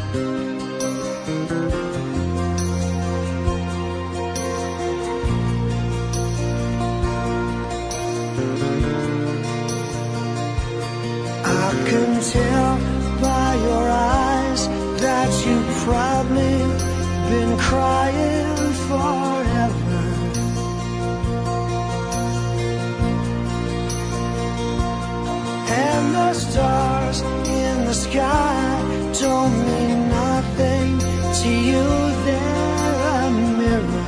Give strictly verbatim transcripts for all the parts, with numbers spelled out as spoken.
I can tell by your eyes that you've probably been crying forever. And the stars in the sky don't mean nothing to you, they're a mirror.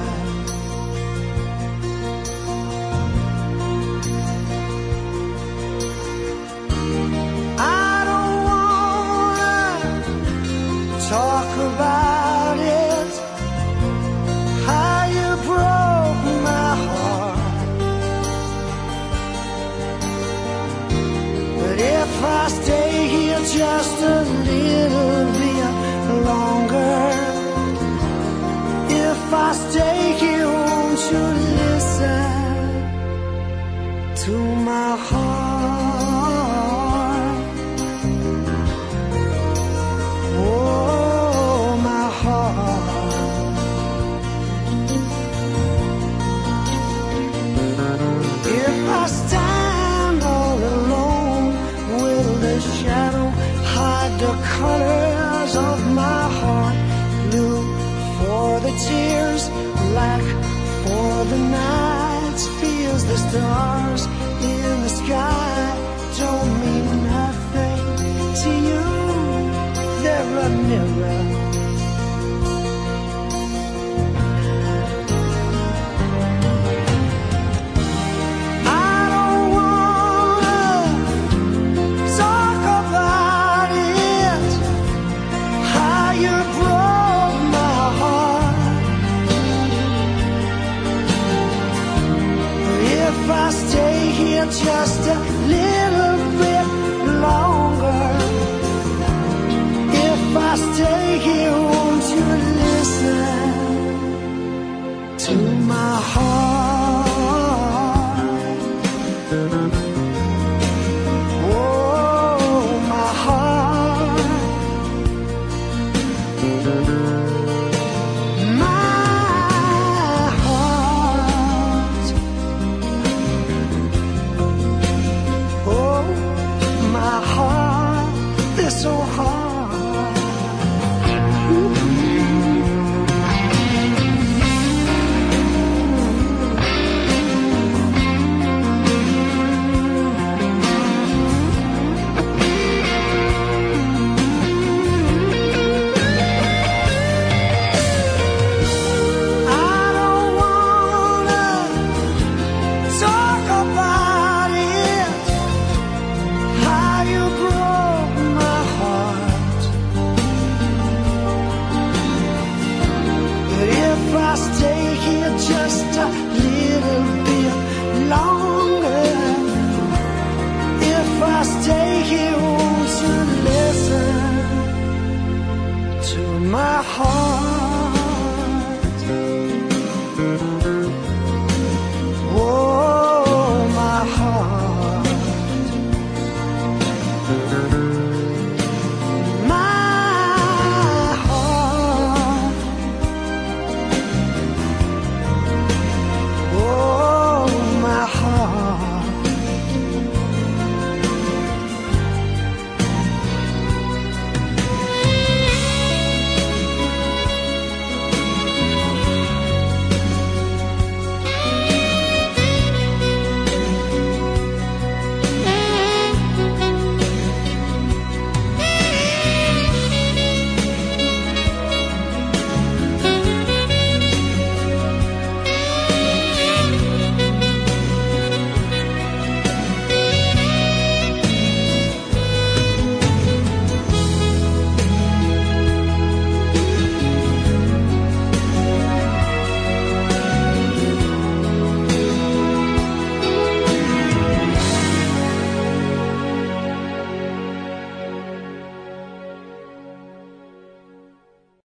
Talk about it, how you broke my heart. But if I stay here just a little bit longer, if I stay here, won't you listen to my heart? The colors of my heart, blue for the tears, black for the nights, feels the stars in the sky.